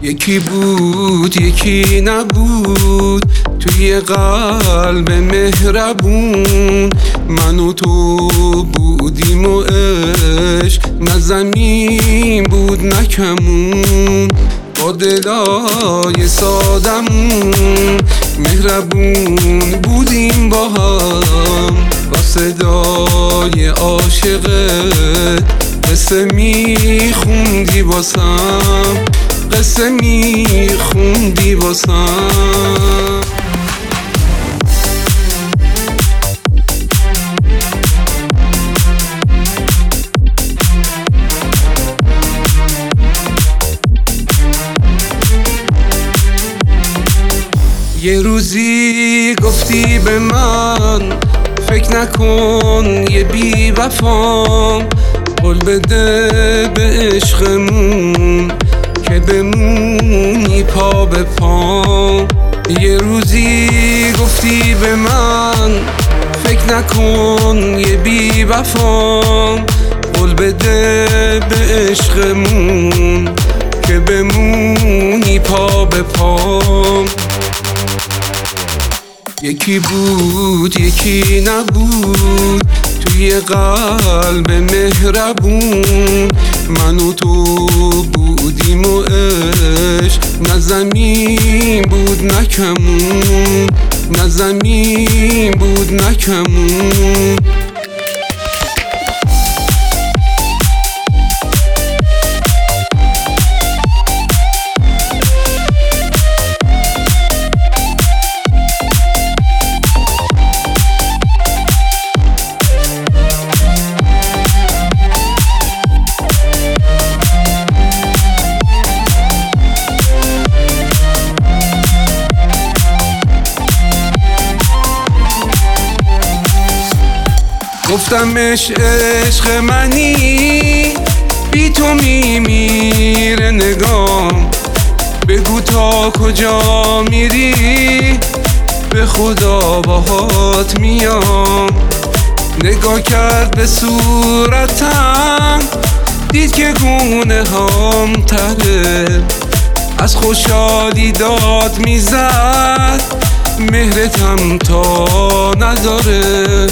یکی بود یکی نبود توی قلب مهربون، من و تو بودیم و عشق نه زمین بود نه کمون. با دلای سادمون مهربون بودیم با هم، با صدای عاشقت قصه میخوندی واسم، قصه میخوندی واسم. یه روزی گفتی به من فکر نکن یه بی وفام، قول بده به عشقمون که بمونی پا به پام. یه روزی گفتی به من فکر نکن یه بی وفام، قول بده به عشقمون که بمونی پا به پام. یکی بود یکی نبود توی قلب مهربون، من و تو بودیم و عشق نه زمین بود نه کمون، نه زمین بود نه کمون. گفتمش عشق منی بی تو میمیره نگام، بگو تا کجا میری به خدا باهات میام. نگاه کرد به صورتم دید که گونه هام تره، از خوشحالی داد میزد مهرتم تا نداره.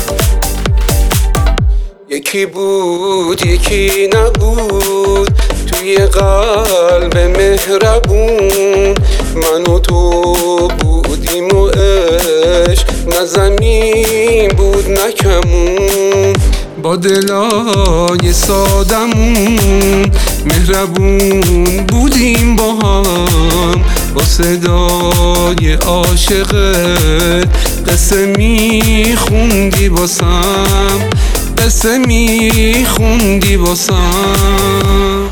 یکی بود یکی نبود توی قلب مهربون، من و تو بودیم و عشق نه زمین بود نه کمون. با دلای سادمون مهربون بودیم با هم، با صدای عاشقت قصه میخوندی واسم، قصه میخوندی واسم.